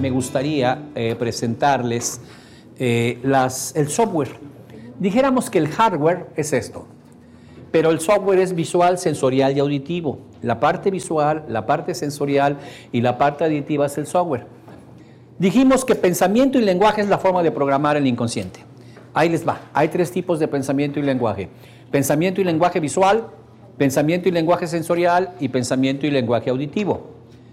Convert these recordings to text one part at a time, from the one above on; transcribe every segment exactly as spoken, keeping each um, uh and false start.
me gustaría eh, presentarles eh, las, el software. Dijéramos que el hardware es esto, pero el software es visual, sensorial y auditivo. La parte visual, la parte sensorial y la parte auditiva es el software. Dijimos que pensamiento y lenguaje es la forma de programar el inconsciente. Ahí les va. Hay tres tipos de pensamiento y lenguaje. Pensamiento y lenguaje visual, pensamiento y lenguaje sensorial y pensamiento y lenguaje auditivo.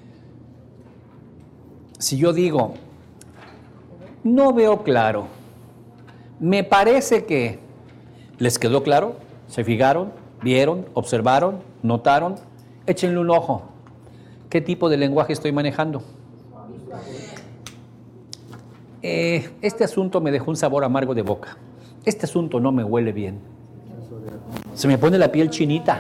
Si yo digo, no veo claro, me parece que, ¿les quedó claro? ¿Se fijaron? ¿Vieron? ¿Observaron? ¿Notaron? Échenle un ojo. ¿Qué tipo de lenguaje estoy manejando? Eh, este asunto me dejó un sabor amargo de boca. Este asunto no me huele bien. Se me pone la piel chinita.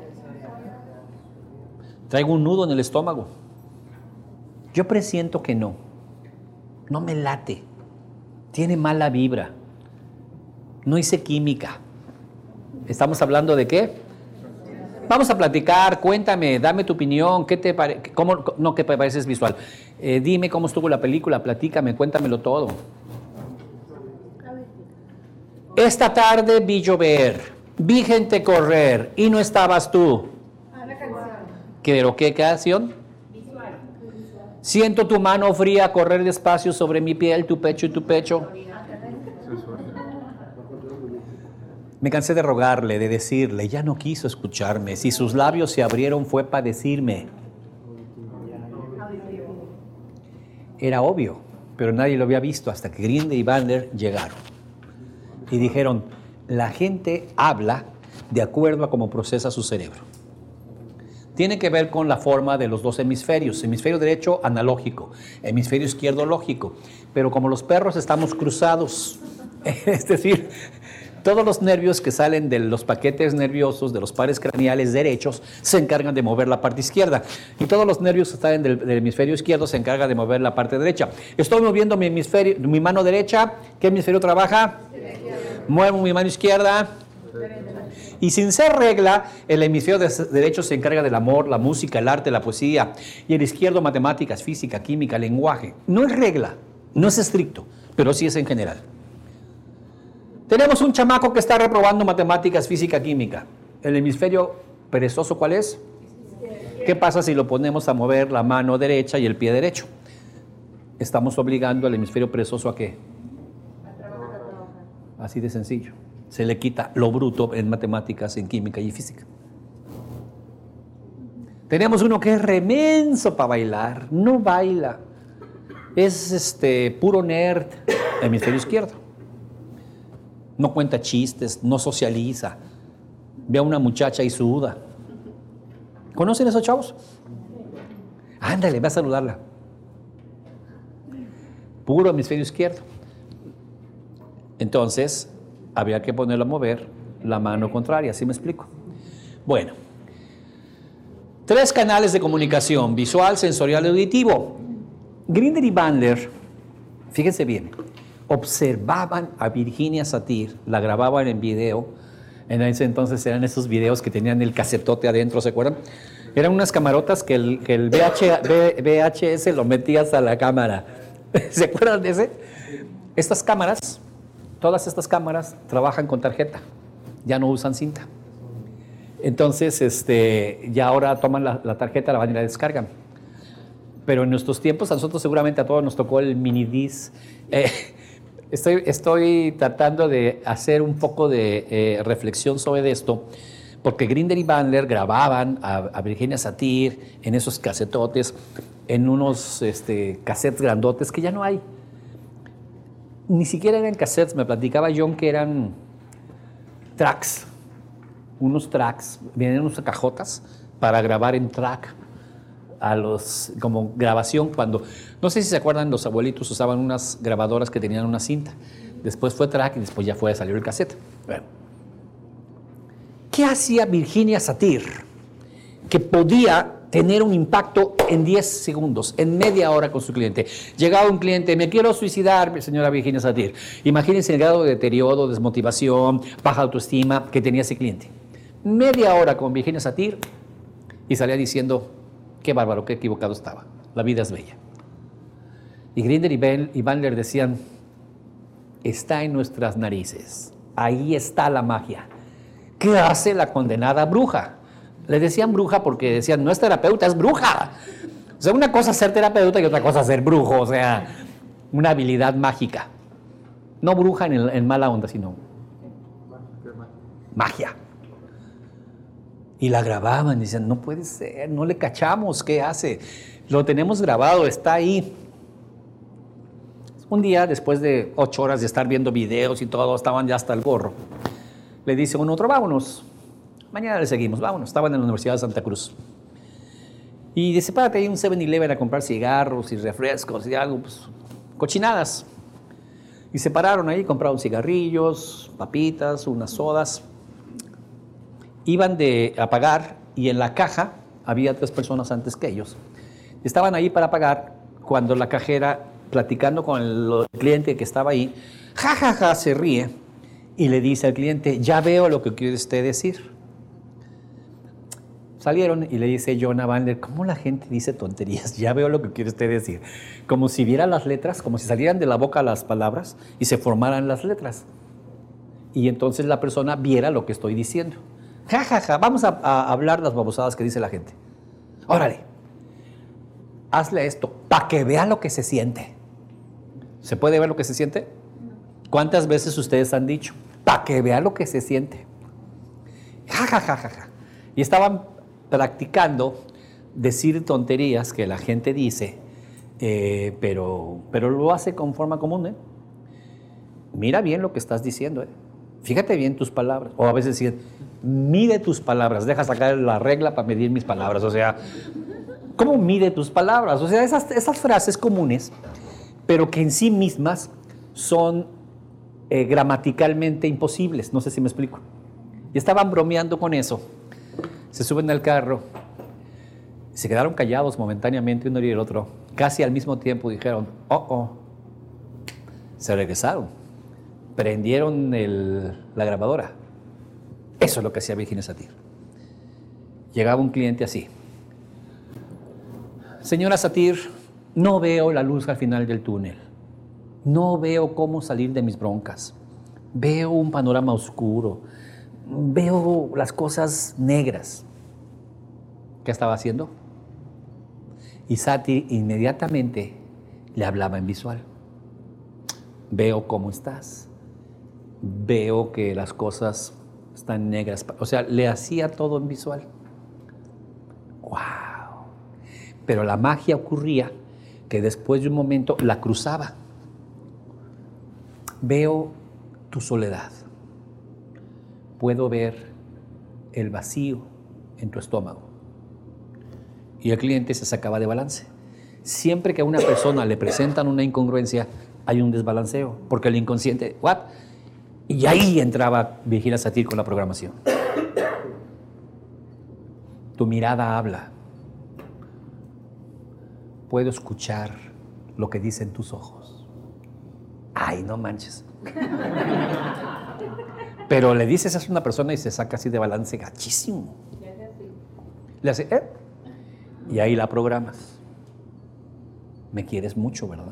Traigo un nudo en el estómago. Yo presiento que no. No me late. Tiene mala vibra. No hice química. ¿Estamos hablando de qué? Vamos a platicar, cuéntame, dame tu opinión, ¿qué te parece? ¿Cómo? No, ¿qué te parece visual? Eh, dime cómo estuvo la película, platícame, cuéntamelo todo. Esta tarde vi llover, vi gente correr y no estabas tú. ¿Pero qué canción? Siento tu mano fría correr despacio sobre mi piel, tu pecho y tu pecho. Me cansé de rogarle, de decirle, ya no quiso escucharme. Si sus labios se abrieron fue para decirme. Era obvio, pero nadie lo había visto hasta que Grinde y Bandler llegaron. Y dijeron, la gente habla de acuerdo a cómo procesa su cerebro. Tiene que ver con la forma de los dos hemisferios. Hemisferio derecho, analógico. Hemisferio izquierdo, lógico. Pero como los perros estamos cruzados, es decir, todos los nervios que salen de los paquetes nerviosos, de los pares craneales derechos, se encargan de mover la parte izquierda. Y todos los nervios que salen del, del hemisferio izquierdo se encargan de mover la parte derecha. Estoy moviendo mi, hemisferio, mi mano derecha. ¿Qué hemisferio trabaja? Muevo mi mano izquierda. Y sin ser regla, el hemisferio de derecho se encarga del amor, la música, el arte, la poesía. Y el izquierdo, matemáticas, física, química, lenguaje. No es regla, no es estricto, pero sí es en general. Tenemos un chamaco que está reprobando matemáticas, física, química. ¿El hemisferio perezoso cuál es? ¿Qué pasa si lo ponemos a mover la mano derecha y el pie derecho? Estamos obligando al hemisferio perezoso ¿a qué? Así de sencillo. Se le quita lo bruto en matemáticas, en química y física. Tenemos uno que es remenso para bailar. No baila. Es este, puro nerd. Hemisferio izquierdo. No cuenta chistes, no socializa. Ve a una muchacha y suda. ¿Conocen a esos chavos? Ándale, ve a saludarla. Puro hemisferio izquierdo. Entonces, había que ponerlo a mover la mano contraria, ¿sí me explico? Bueno, tres canales de comunicación, visual, sensorial y auditivo. Grinder y Bandler, fíjense bien, observaban a Virginia Satir, la grababan en video. En ese entonces eran esos videos que tenían el casetote adentro, ¿se acuerdan? Eran unas camarotas que el, que el V H S lo metías a la cámara. ¿Se acuerdan de ese? Estas cámaras, todas estas cámaras trabajan con tarjeta, ya no usan cinta. Entonces, este, ya ahora toman la, la tarjeta, la van y la descargan. Pero en nuestros tiempos, a nosotros seguramente a todos nos tocó el mini disc. Eh, Estoy, estoy tratando de hacer un poco de eh, reflexión sobre esto, porque Grinder y Bandler grababan a, a Virginia Satir en esos casetotes, en unos este, cassettes grandotes que ya no hay. Ni siquiera eran cassettes, me platicaba John que eran tracks, unos tracks, vienen unas cajotas para grabar en track. A los, como grabación, cuando, no sé si se acuerdan, los abuelitos usaban unas grabadoras que tenían una cinta, después fue track y después ya fue a salir el cassette. Bueno. ¿Qué hacía Virginia Satir que podía tener un impacto en diez segundos, en media hora con su cliente? Llegaba un cliente, me quiero suicidar, señora Virginia Satir. Imagínense el grado de deterioro, desmotivación, baja autoestima que tenía ese cliente. Media hora con Virginia Satir y salía diciendo, qué bárbaro, qué equivocado estaba. La vida es bella. Y Grinder y, ben, y Bandler decían, está en nuestras narices, ahí está la magia. ¿Qué hace la condenada bruja? Le decían bruja porque decían, no es terapeuta, es bruja. O sea, una cosa es ser terapeuta y otra cosa es ser brujo, o sea, una habilidad mágica. No bruja en, el, en mala onda, sino magia. Y la grababan y decían, no puede ser, no le cachamos, ¿qué hace? Lo tenemos grabado, está ahí. Un día, después de ocho horas de estar viendo videos y todo, estaban ya hasta el gorro. Le dice uno otro, vámonos. Mañana le seguimos, vámonos. Estaban en la Universidad de Santa Cruz. Y dice, párate ahí un seven eleven a comprar cigarros y refrescos y algo, pues, cochinadas. Y se pararon ahí, compraron cigarrillos, papitas, unas sodas. Iban de, a pagar y en la caja había tres personas antes que ellos. Estaban ahí para pagar cuando la cajera, platicando con el, el cliente que estaba ahí, jajaja, ja, ja, se ríe y le dice al cliente, ya veo lo que quiere usted decir. Salieron y le dice John a Bandler, ¿cómo la gente dice tonterías? Ya veo lo que quiere usted decir. Como si viera las letras, como si salieran de la boca las palabras y se formaran las letras. Y entonces la persona viera lo que estoy diciendo. Ja, ja, ja, vamos a, a hablar las babosadas que dice la gente. Órale, hazle esto para que vea lo que se siente. ¿Se puede ver lo que se siente? ¿Cuántas veces ustedes han dicho? Para que vea lo que se siente. Ja, ja, ja, ja, ja. Y estaban practicando decir tonterías que la gente dice, eh, pero, pero lo hace con forma común. ¿eh? Mira bien lo que estás diciendo. ¿eh? Fíjate bien tus palabras. O a veces dicen, mide tus palabras. Deja sacar la regla para medir mis palabras. O sea, ¿cómo mide tus palabras? O sea, esas, esas frases comunes, pero que en sí mismas son eh, gramaticalmente imposibles. No sé si me explico. Y estaban bromeando con eso. Se suben al carro, se quedaron callados momentáneamente uno y el otro. Casi al mismo tiempo dijeron, oh, oh. Se regresaron, prendieron el, la grabadora. Eso es lo que hacía Virginia Satir. Llegaba un cliente así. Señora Satir, no veo la luz al final del túnel. No veo cómo salir de mis broncas. Veo un panorama oscuro. Veo las cosas negras. ¿Qué estaba haciendo? Y Satir inmediatamente le hablaba en visual. Veo cómo estás. Veo que las cosas están negras. O sea, le hacía todo en visual. ¡Wow! Pero la magia ocurría que después de un momento la cruzaba. Veo tu soledad. Puedo ver el vacío en tu estómago. Y el cliente se sacaba de balance. Siempre que a una persona le presentan una incongruencia, hay un desbalanceo, porque el inconsciente, ¿what? Y ahí entraba Virginia Satir con la programación. Tu mirada habla. Puedo escuchar lo que dicen tus ojos. Ay, no manches. Pero le dices a una persona y se saca así de balance gachísimo. Le hace, ¿eh? Y ahí la programas. Me quieres mucho, ¿verdad?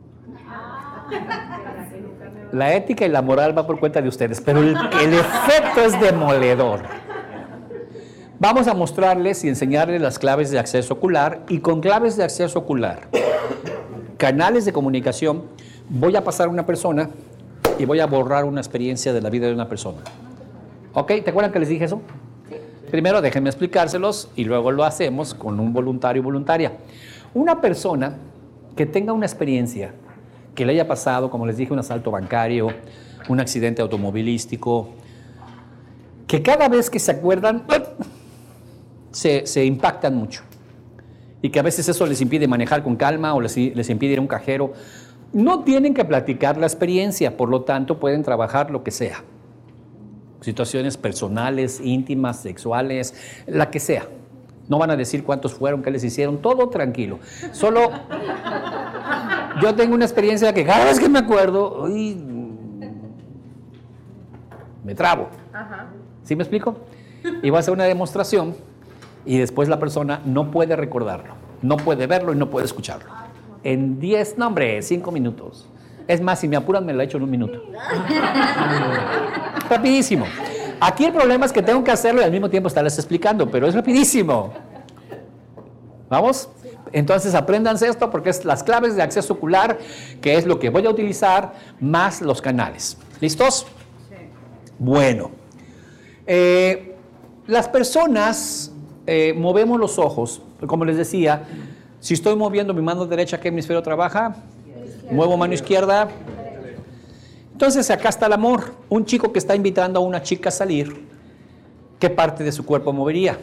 La ética y la moral va por cuenta de ustedes, pero el, el efecto es demoledor. Vamos a mostrarles y enseñarles las claves de acceso ocular, y con claves de acceso ocular, canales de comunicación, voy a pasar a una persona y voy a borrar una experiencia de la vida de una persona. ¿Ok? ¿Te acuerdan que les dije eso? Sí. Primero déjenme explicárselos y luego lo hacemos con un voluntario o voluntaria. Una persona que tenga una experiencia que le haya pasado, como les dije, un asalto bancario, un accidente automovilístico, que cada vez que se acuerdan, se, se impactan mucho. Y que a veces eso les impide manejar con calma o les, les impide ir a un cajero. No tienen que platicar la experiencia, por lo tanto pueden trabajar lo que sea. Situaciones personales, íntimas, sexuales, la que sea. No van a decir cuántos fueron, qué les hicieron, todo tranquilo. Solo yo tengo una experiencia que cada vez que me acuerdo, uy, me trabo. Ajá. ¿Sí me explico? Y voy a hacer una demostración y después la persona no puede recordarlo, no puede verlo y no puede escucharlo. en diez, no hombre, cinco minutos. Es más, si me apuran me la echo en un minuto. Rapidísimo. Aquí el problema es que tengo que hacerlo y al mismo tiempo estarles explicando, pero es rapidísimo. ¿Vamos? Entonces apréndanse esto porque es las claves de acceso ocular, que es lo que voy a utilizar, más los canales. ¿Listos? Sí. Bueno. Eh, las personas eh, movemos los ojos. Como les decía, si estoy moviendo mi mano derecha, ¿qué hemisferio trabaja? Izquierda. Muevo mano izquierda. Entonces acá está el amor. Un chico que está invitando a una chica a salir, ¿qué parte de su cuerpo movería?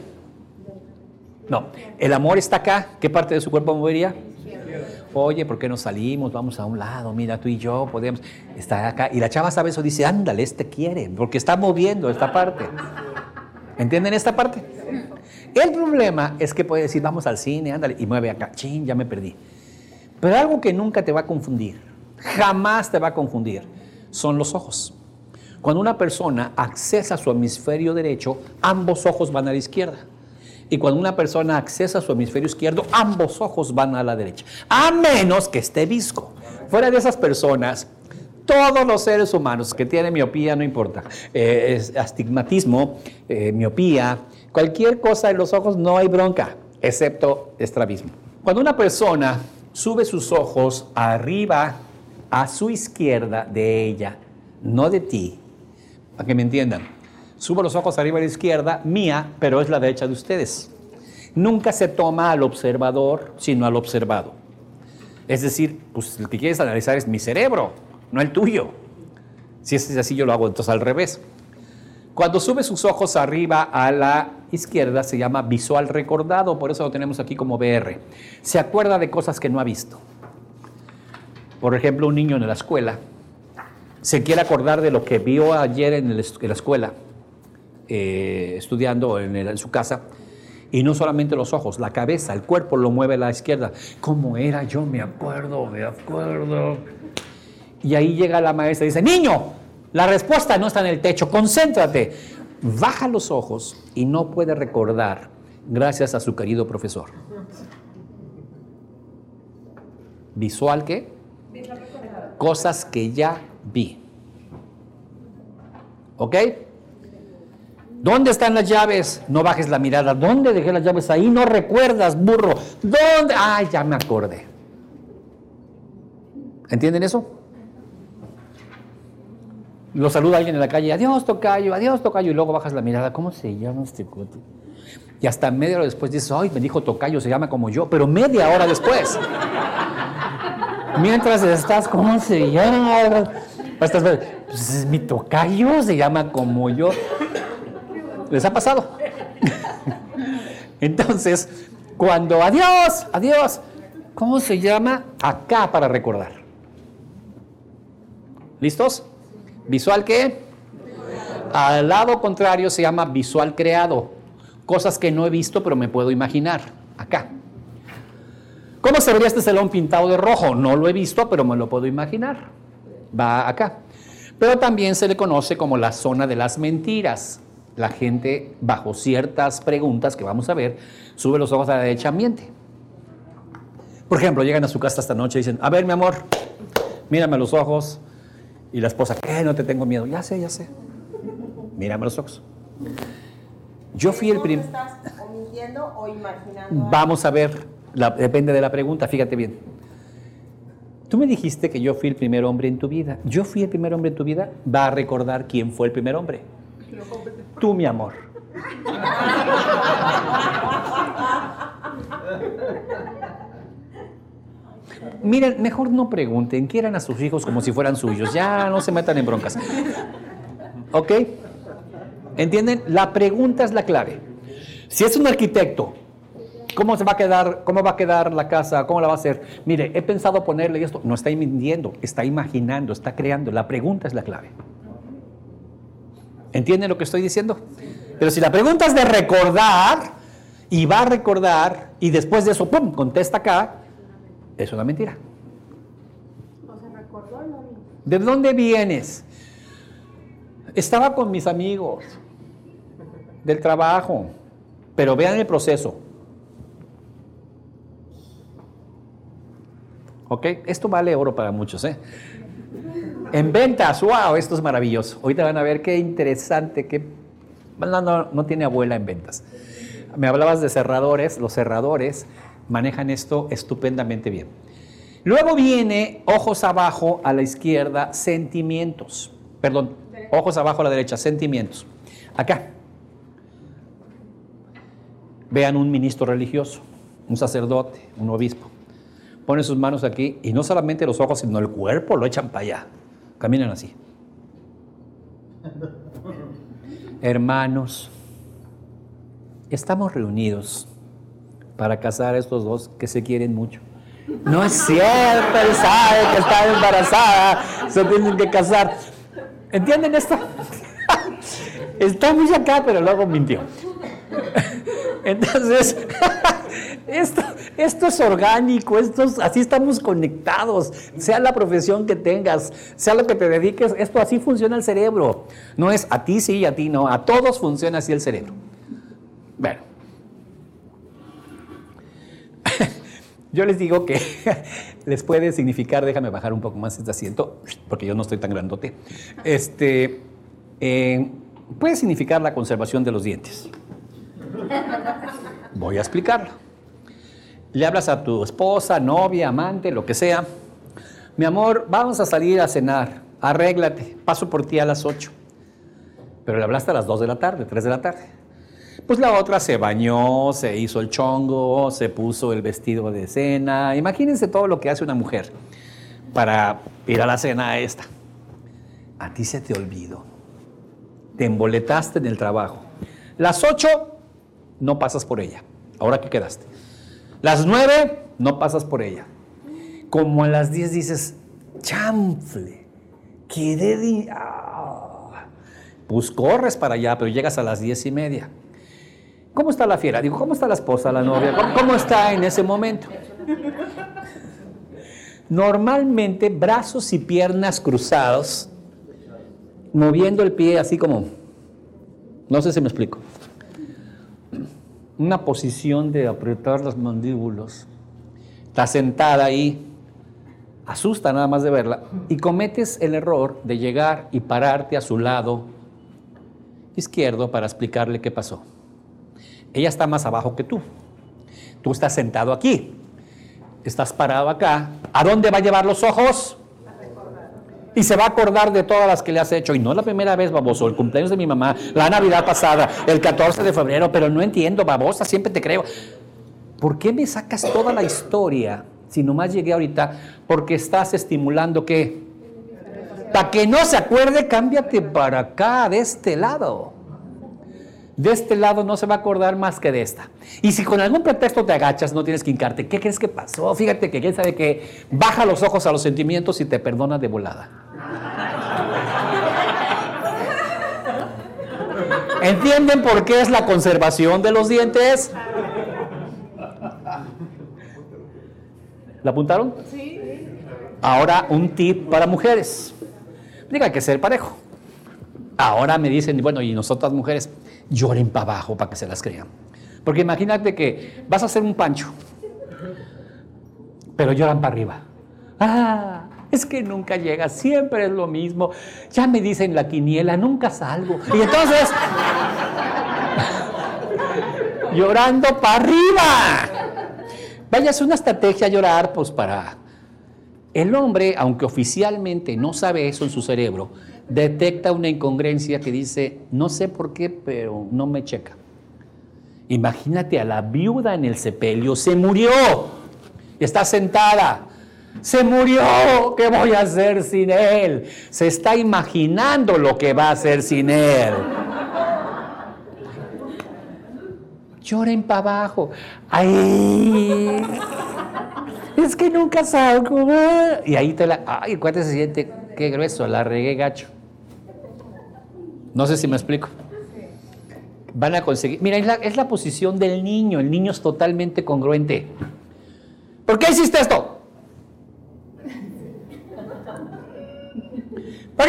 No, el amor está acá. ¿Qué parte de su cuerpo movería? Oye, ¿por qué no salimos? Vamos a un lado, mira, tú y yo podemos estar acá. Y la chava sabe eso, dice, ándale, este quiere, porque está moviendo esta parte. ¿Entienden esta parte? El problema es que puede decir, vamos al cine, ándale, y mueve acá. Chin, ya me perdí. Pero algo que nunca te va a confundir, jamás te va a confundir, son los ojos. Cuando una persona accesa a su hemisferio derecho, ambos ojos van a la izquierda. Y cuando una persona accesa a su hemisferio izquierdo, ambos ojos van a la derecha. A menos que esté visco. Fuera de esas personas, todos los seres humanos que tienen miopía, no importa, eh, es astigmatismo, eh, miopía, cualquier cosa en los ojos, no hay bronca, excepto estrabismo. Cuando una persona sube sus ojos arriba a su izquierda de ella, no de ti, para que me entiendan, subo los ojos arriba a la izquierda, mía, pero es la derecha de ustedes. Nunca se toma al observador, sino al observado. Es decir, pues el que quieres analizar es mi cerebro, no el tuyo. Si es así, yo lo hago entonces al revés. Cuando sube sus ojos arriba a la izquierda, se llama visual recordado, por eso lo tenemos aquí como V R. Se acuerda de cosas que no ha visto. Por ejemplo, un niño en la escuela se quiere acordar de lo que vio ayer en, el, en la escuela, Eh, estudiando en, el, en su casa, y no solamente los ojos, la cabeza, el cuerpo lo mueve a la izquierda. ¿Cómo era? Yo me acuerdo, me acuerdo. Y ahí llega la maestra y dice, niño, la respuesta no está en el techo, concéntrate. Baja los ojos y no puede recordar gracias a su querido profesor. ¿Visual qué? Cosas que ya vi. ¿Ok? ¿Dónde están las llaves? No bajes la mirada. ¿Dónde dejé las llaves? Ahí no recuerdas, burro. ¿Dónde? Ay, ya me acordé. ¿Entienden eso? Lo saluda alguien en la calle. Adiós, tocayo, adiós, tocayo. Y luego bajas la mirada. ¿Cómo se llama este cuate? Y hasta media hora después dices, ay, me dijo tocayo, se llama como yo. Pero media hora después. Mientras estás, ¿cómo se llama? Estás, pues es mi tocayo, se llama como yo. ¿Les ha pasado? Entonces, cuando adiós, adiós, ¿cómo se llama? Acá para recordar. ¿Listos? ¿Visual qué? Al lado contrario se llama visual creado. Cosas que no he visto pero me puedo imaginar. Acá. ¿Cómo se vería este salón pintado de rojo? No lo he visto pero me lo puedo imaginar. Va acá. Pero también se le conoce como la zona de las mentiras. La gente, bajo ciertas preguntas que vamos a ver, sube los ojos a la derecha, miente. Por ejemplo, llegan a su casa esta noche y dicen, a ver, mi amor, mírame a los ojos. Y la esposa, ¿qué? No te tengo miedo. Ya sé, ya sé. Mírame a los ojos. Yo fui el primer... ¿Estás o mintiendo o imaginando? Vamos a ver, la, depende de la pregunta, fíjate bien. Tú me dijiste que yo fui el primer hombre en tu vida. Yo fui el primer hombre en tu vida. Va a recordar quién fue el primer hombre. Tú, mi amor. Miren, mejor no pregunten, quieran a sus hijos como si fueran suyos. Ya no se metan en broncas. ¿Ok? ¿Entienden? La pregunta es la clave. Si es un arquitecto, ¿cómo se va a quedar, cómo va a quedar la casa? ¿Cómo la va a hacer? Mire, he pensado ponerle esto. No está mintiendo, está imaginando, está creando. La pregunta es la clave. ¿Entienden lo que estoy diciendo? Pero si la pregunta es de recordar, y va a recordar, y después de eso, ¡pum!, contesta acá, es una mentira. ¿O se recordó o no? ¿De dónde vienes? Estaba con mis amigos del trabajo, pero vean el proceso. ¿Ok? Esto vale oro para muchos, ¿eh? En ventas, wow, esto es maravilloso. Ahorita van a ver qué interesante, qué... No, no, no tiene abuela en ventas. Me hablabas de cerradores, los cerradores manejan esto estupendamente bien. Luego viene, ojos abajo a la izquierda, sentimientos. Perdón, ojos abajo a la derecha, sentimientos. Acá. Vean un ministro religioso, un sacerdote, un obispo. Ponen sus manos aquí y no solamente los ojos, sino el cuerpo lo echan para allá. Caminan así. Hermanos, estamos reunidos para casar a estos dos que se quieren mucho. No es cierto, él sabe que está embarazada, se tienen que casar. ¿Entienden esto? Está muy acá, pero luego mintió. Entonces, esto, esto es orgánico, esto es, así estamos conectados, sea la profesión que tengas, sea lo que te dediques, esto así funciona el cerebro. No es a ti sí y a ti no, a todos funciona así el cerebro. Bueno, yo les digo que les puede significar, déjame bajar un poco más este asiento, porque yo no estoy tan grandote, este, eh, puede significar la conservación de los dientes. Voy a explicarlo. Le hablas a tu esposa, novia, amante, lo que sea. Mi amor, vamos a salir a cenar. Arréglate, paso por ti a las ocho. Pero le hablaste a las dos de la tarde, tres de la tarde. Pues la otra se bañó, se hizo el chongo, se puso el vestido de cena. Imagínense todo lo que hace una mujer para ir a la cena esta. A ti se te olvidó. Te emboletaste en el trabajo. Las ocho, no pasas por ella. Ahora que quedaste. Las nueve, no pasas por ella. Como a las diez dices, chanfle, quedé de... Ah. Pues corres para allá, pero llegas a las diez y media. ¿Cómo está la fiera? Digo, ¿cómo está la esposa, la novia? ¿Cómo, cómo está en ese momento? Normalmente, brazos y piernas cruzados, moviendo el pie así como... No sé si me explico. Una posición de apretar los mandíbulos. Estás sentada ahí, asusta nada más de verla, y cometes el error de llegar y pararte a su lado izquierdo para explicarle qué pasó. Ella está más abajo que tú. Tú estás sentado aquí. Estás parado acá. ¿A dónde va a llevar los ojos? Y se va a acordar de todas las que le has hecho. Y no es la primera vez, baboso. El cumpleaños de mi mamá, la Navidad pasada, el catorce de febrero. Pero no entiendo, babosa, siempre te creo. ¿Por qué me sacas toda la historia si nomás llegué ahorita? Porque estás estimulando ¿qué? Para que no se acuerde, cámbiate para acá, de este lado. De este lado no se va a acordar más que de esta. Y si con algún pretexto te agachas, no tienes que hincarte. ¿Qué crees que pasó? Fíjate que quién sabe que baja los ojos a los sentimientos y te perdona de volada. ¿Entienden por qué es la conservación de los dientes? ¿La apuntaron? Sí. Ahora un tip para mujeres. Diga que ser parejo. Ahora me dicen, bueno, y nosotras mujeres, lloren para abajo para que se las crean. Porque imagínate que vas a hacer un pancho, pero lloran para arriba. Ah, es que nunca llega, siempre es lo mismo. Ya me dicen la quiniela, nunca salgo. Y entonces, llorando para arriba. Vaya, es una estrategia llorar, pues para... El hombre, aunque oficialmente no sabe eso en su cerebro, detecta una incongruencia que dice, no sé por qué, pero no me checa. Imagínate a la viuda en el sepelio, se murió, está sentada, se murió, ¿qué voy a hacer sin él? Se está imaginando lo que va a hacer sin él. Lloren para abajo. ¡Ay! Es que nunca salgo. Y ahí te la... ¡Ay! ¿Cuál se siente? Qué grueso, la regué gacho. No sé si me explico. Van a conseguir... Mira, es la, es la posición del niño. El niño es totalmente congruente. ¿Por qué hiciste esto? ¿Por qué?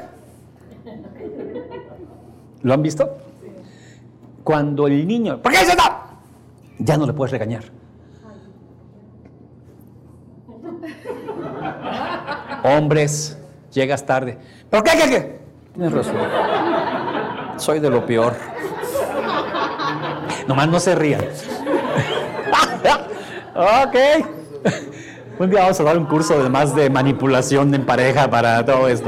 ¿Lo han visto? Cuando el niño... ¿Por qué hiciste esto? Ya no le puedes regañar. Hombres, llegas tarde. ¿Pero qué, qué, qué? Tienes razón. Soy de lo peor. Nomás no se rían. Ok. Un día vamos a dar un curso de más de manipulación en pareja para todo esto.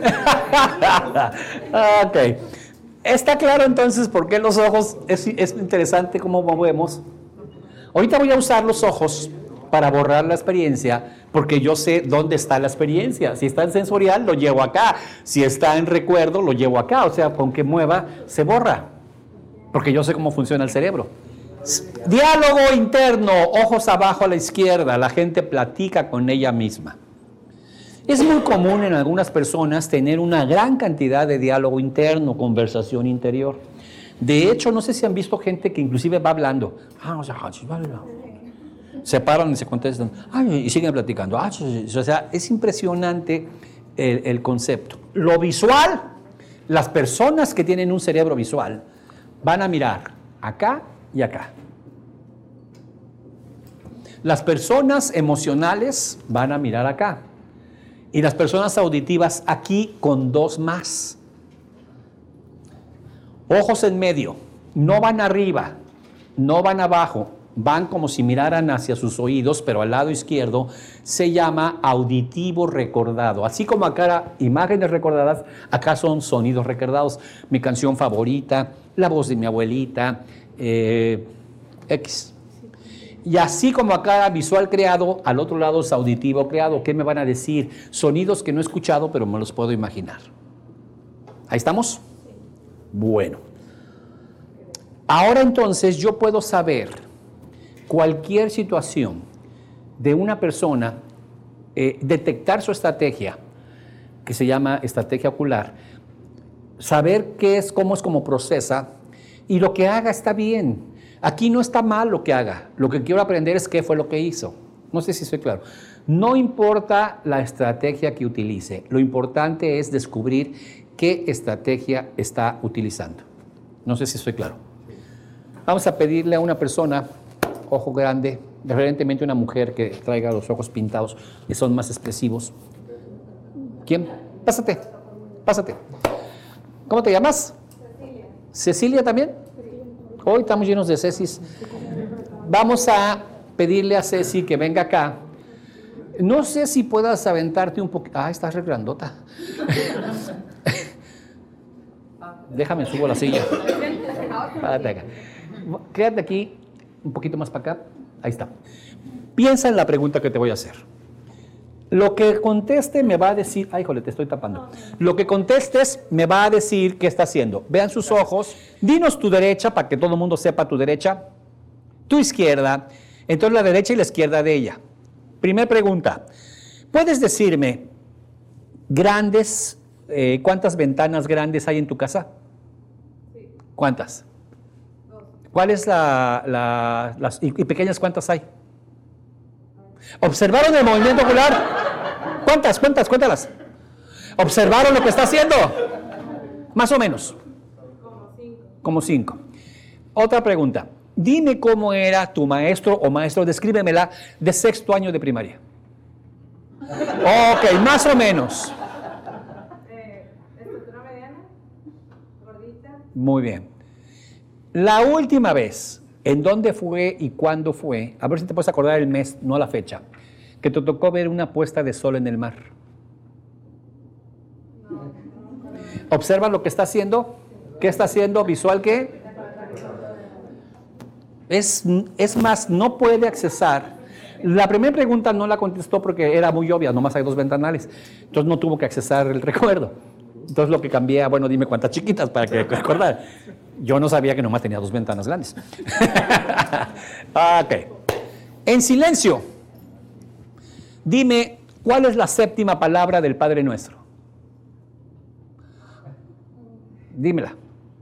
Ok. ¿Está claro entonces por qué los ojos? Es, es interesante cómo movemos. Ahorita voy a usar los ojos para borrar la experiencia, porque yo sé dónde está la experiencia. Si está en sensorial, lo llevo acá. Si está en recuerdo, lo llevo acá. O sea, con que mueva, se borra. Porque yo sé cómo funciona el cerebro. Diálogo interno, ojos abajo a la izquierda. La gente platica con ella misma. Es muy común en algunas personas tener una gran cantidad de diálogo interno, conversación interior. De hecho, no sé si han visto gente que inclusive va hablando. Se paran y se contestan. Y siguen platicando. O sea, es impresionante el, el concepto. Lo visual, las personas que tienen un cerebro visual van a mirar acá y acá. Las personas emocionales van a mirar acá. Y las personas auditivas aquí con dos más. Ojos en medio. No van arriba, no van abajo. Van como si miraran hacia sus oídos, pero al lado izquierdo se llama auditivo recordado. Así como acá imágenes recordadas, acá son sonidos recordados. Mi canción favorita, la voz de mi abuelita, eh, X. Y así como acá visual creado, al otro lado es auditivo creado. ¿Qué me van a decir? Sonidos que no he escuchado, pero me los puedo imaginar. ¿Ahí estamos? Bueno. Ahora entonces yo puedo saber cualquier situación de una persona, eh, detectar su estrategia, que se llama estrategia ocular, saber qué es, cómo es, cómo procesa, y lo que haga está bien. Aquí no está mal lo que haga. Lo que quiero aprender es qué fue lo que hizo. No sé si estoy claro. No importa la estrategia que utilice. Lo importante es descubrir qué estrategia está utilizando. No sé si estoy claro. Vamos a pedirle a una persona, ojo grande, preferentemente una mujer que traiga los ojos pintados, que son más expresivos. ¿Quién? Pásate, pásate. ¿Cómo te llamas? Cecilia. ¿Cecilia también? Hoy estamos llenos de Cecis. Vamos a pedirle a Ceci que venga acá. No sé si puedas aventarte un poquito. Ah, estás re grandota. Déjame, subo la silla. Párate acá. Quédate aquí, un poquito más para acá. Ahí está. Piensa en la pregunta que te voy a hacer. Lo que conteste me va a decir... Ay, híjole, te estoy tapando. Lo que contestes me va a decir qué está haciendo. Vean sus ojos. Dinos tu derecha para que todo el mundo sepa tu derecha. Tu izquierda. Entonces la derecha y la izquierda de ella. Primera pregunta. ¿Puedes decirme grandes, eh, cuántas ventanas grandes hay en tu casa? Sí. ¿Cuántas? Dos. ¿Cuál es la... la las, y, y pequeñas cuántas hay? ¿Observaron el movimiento ocular? ¿Cuántas? ¿Cuántas? Cuéntalas. ¿Observaron lo que está haciendo? Más o menos. Como cinco. Como cinco. Otra pregunta. Dime cómo era tu maestro o maestro, descríbemela, de sexto año de primaria. Ok, más o menos. Eh, estatura mediana, gordita. Muy bien. La última vez, ¿en dónde fue y cuándo fue? A ver si te puedes acordar el mes, no la fecha. Que te tocó ver una puesta de sol en el mar. No. Observa lo que está haciendo. ¿Qué está haciendo? ¿Visual qué? Es, es más, no puede accesar. La primera pregunta no la contestó porque era muy obvia, nomás hay dos ventanales. Entonces no tuvo que accesar el recuerdo. Entonces lo que cambié, bueno, dime cuántas chiquitas para que recordara. Yo no sabía que nomás tenía dos ventanas grandes. Ok. En silencio, dime, ¿cuál es la séptima palabra del Padre Nuestro? Dímela.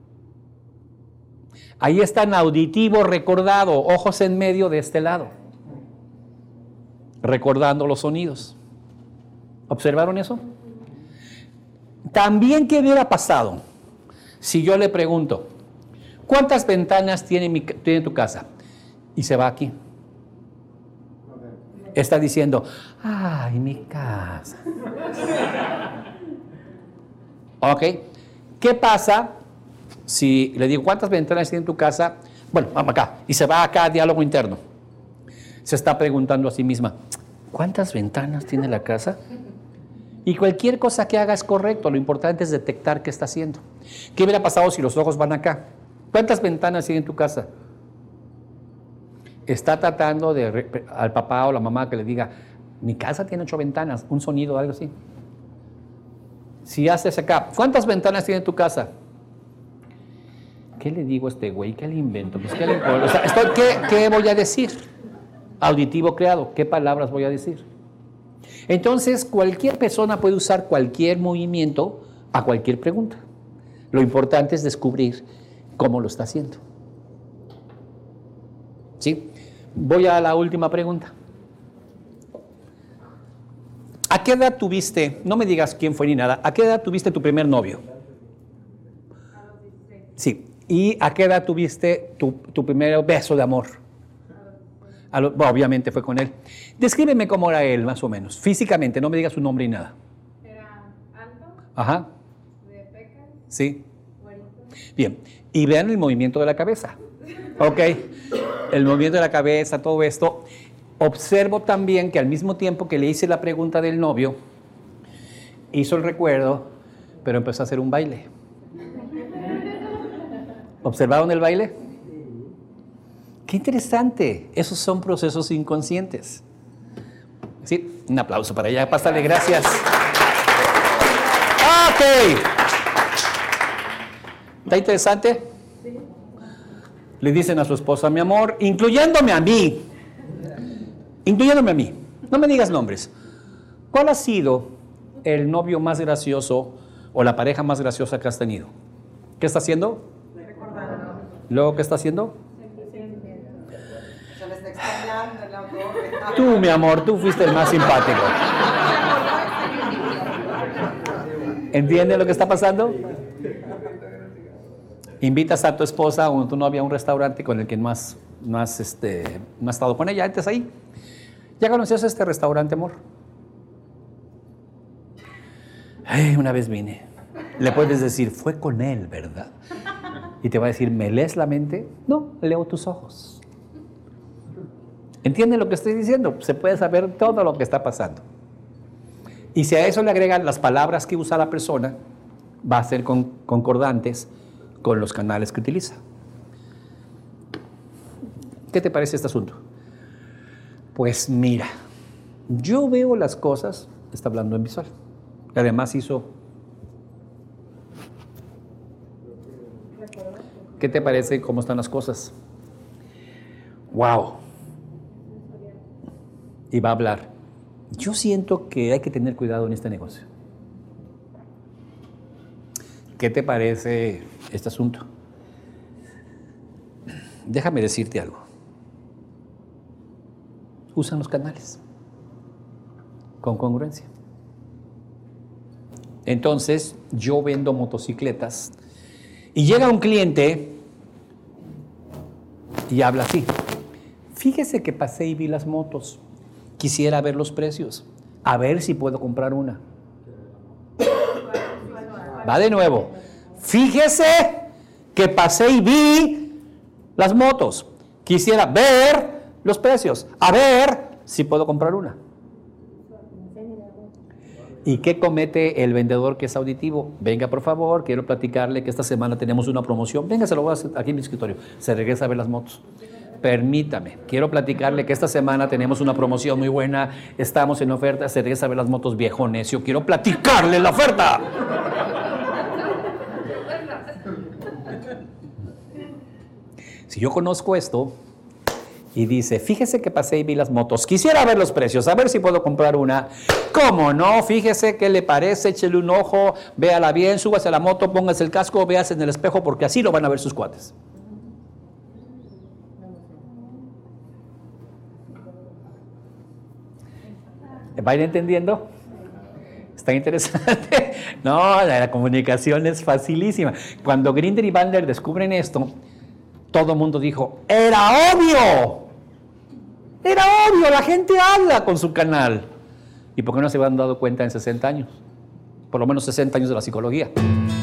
Ahí está en auditivo recordado, ojos en medio de este lado. Recordando los sonidos. ¿Observaron eso? También, ¿qué hubiera pasado si yo le pregunto, ¿cuántas ventanas tiene, mi, tiene tu casa? Y se va aquí. Está diciendo, ay, mi casa. ¿Ok? ¿Qué pasa si le digo, ¿cuántas ventanas tiene tu casa? Bueno, vamos acá. Y se va acá a diálogo interno. Se está preguntando a sí misma, ¿cuántas ventanas tiene la casa? Y cualquier cosa que haga es correcto. Lo importante es detectar qué está haciendo. ¿Qué hubiera pasado si los ojos van acá? ¿Cuántas ventanas tiene tu casa? Está tratando de al papá o la mamá que le diga, mi casa tiene ocho ventanas, un sonido o algo así. Si haces acá, ¿cuántas ventanas tiene tu casa? ¿Qué le digo a este güey? ¿Qué le invento? Pues, ¿qué, le o sea, estoy, ¿qué, ¿Qué voy a decir? Auditivo creado, ¿qué palabras voy a decir? Entonces, cualquier persona puede usar cualquier movimiento a cualquier pregunta. Lo importante es descubrir cómo lo está haciendo. ¿Sí? Voy a la última pregunta. ¿A qué edad tuviste, no me digas quién fue ni nada, ¿a qué edad tuviste tu primer novio? A los dieciséis. Sí. ¿Y a qué edad tuviste tu, tu primer beso de amor? A lo, bueno, obviamente fue con él. Descríbeme cómo era él, más o menos. Físicamente, no me digas su nombre ni nada. Era alto, Ajá. de pecas, Sí. güerito. Bien. Y vean el movimiento de la cabeza. Ok. El movimiento de la cabeza, todo esto. Observo también que al mismo tiempo que le hice la pregunta del novio, hizo el recuerdo, pero empezó a hacer un baile. ¿Observaron el baile? ¡Qué interesante! Esos son procesos inconscientes. Sí, un aplauso para ella. Pásale, gracias. Ok. ¿Está interesante? Le dicen a su esposa, mi amor, incluyéndome a mí, incluyéndome a mí, no me digas nombres. ¿Cuál ha sido el novio más gracioso o la pareja más graciosa que has tenido? ¿Qué está haciendo? ¿Luego qué está haciendo? Se le está extrañando la pobre. Tú, mi amor, tú fuiste el más simpático. ¿Entiendes lo que está pasando? Invitas a tu esposa o tu novia a un restaurante con el que no has, no has, este, no has estado con ella antes ahí. ¿Ya conocías este restaurante, amor? Ay, una vez vine. Le puedes decir, fue con él, ¿verdad? Y te va a decir, ¿me lees la mente? No, leo tus ojos. ¿Entienden lo que estoy diciendo? Se puede saber todo lo que está pasando. Y si a eso le agregan las palabras que usa la persona, va a ser con, concordantes con los canales que utiliza. ¿Qué te parece este asunto? Pues mira, yo veo las cosas, está hablando en visual. Además hizo... ¿Qué te parece cómo están las cosas? ¡Wow! Y va a hablar. Yo siento que hay que tener cuidado en este negocio. ¿Qué te parece este asunto? Déjame decirte algo. Usan los canales con congruencia. Entonces, yo vendo motocicletas y llega un cliente y habla así. Fíjese que pasé y vi las motos. Quisiera ver los precios. A ver si puedo comprar una. Va de nuevo. Fíjese que pasé y vi las motos. Quisiera ver los precios. A ver si puedo comprar una. ¿Y qué comete el vendedor que es auditivo? Venga, por favor, quiero platicarle que esta semana tenemos una promoción. Venga, se lo voy a hacer aquí en mi escritorio. Se regresa a ver las motos. Permítame, quiero platicarle que esta semana tenemos una promoción muy buena. Estamos en oferta. Se regresa a ver las motos, viejo necio. Quiero platicarle la oferta. Si yo conozco esto y dice, fíjese que pasé y vi las motos, quisiera ver los precios, a ver si puedo comprar una. ¿Cómo no? Fíjese qué le parece, échele un ojo, véala bien, súbase a la moto, póngase el casco, véase en el espejo, porque así lo van a ver sus cuates. ¿Va a ir entendiendo? ¿Está interesante? No, la, la comunicación es facilísima. Cuando Grinder y Bandler descubren esto, todo el mundo dijo, ¡era obvio! Era obvio, la gente habla con su canal. ¿Y por qué no se habían dado cuenta en sesenta años? Por lo menos sesenta años de la psicología.